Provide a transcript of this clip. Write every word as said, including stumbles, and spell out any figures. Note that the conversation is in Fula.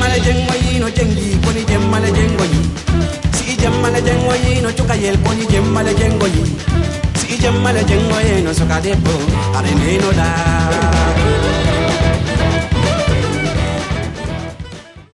jemmale jengo yi no jengi koni jemmale jengo yi si jemmale jengo yi no chukayel koni jemmale jengo yi si jemmale jengo yi no sokadebo are ne no da